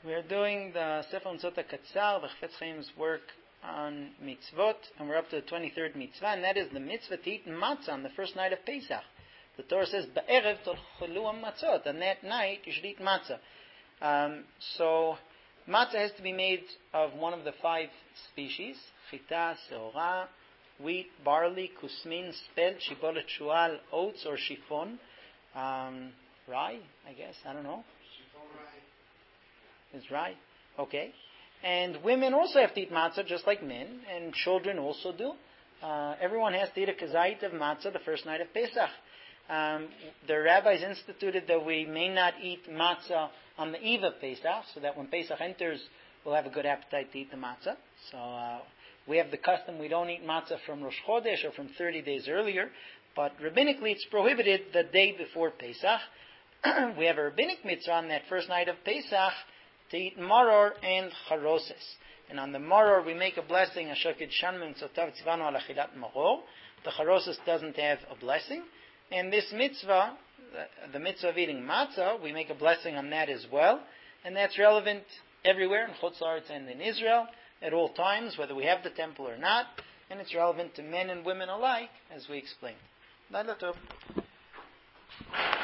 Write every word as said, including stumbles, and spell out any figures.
We are doing the Sefer Mitzvot Katzar, the Chafetz Chaim's work on mitzvot, and we're up to the twenty-third mitzvah, and that is the mitzvah to eat matzah on the first night of Pesach. The Torah says, "Ba'erev tolchelu matzot," and that night you should eat matzah. Um, so, matzah has to be made of one of the five species: chita, seora, wheat, barley, kusmin, spelt, shibolet, shual, oats, or chiffon. Um, rye, I guess. I don't know. Is rye. Okay. And women also have to eat matzah just like men, and children also do. Uh, everyone has to eat a kazait of matzah the first night of Pesach. Um, the rabbis instituted that we may not eat matzah on the eve of Pesach, so that when Pesach enters, we'll have a good appetite to eat the matzah. So uh, we have the custom we don't eat matzah from Rosh Chodesh or from thirty days earlier, but rabbinically it's prohibited the day before Pesach. We have a rabbinic mitzvah on that first night of Pesach to eat maror and charoses. And on the maror we make a blessing, Asher Kidshanu Mitzvotav Tzivanu Al Achilat Maror. The charoses doesn't have a blessing. And this mitzvah, the, the mitzvah of eating matzah, we make a blessing on that as well. And that's relevant everywhere, in Chutz La'aretz and in Israel, at all times, whether we have the temple or not. And it's relevant to men and women alike, as we explained. Laila Tov.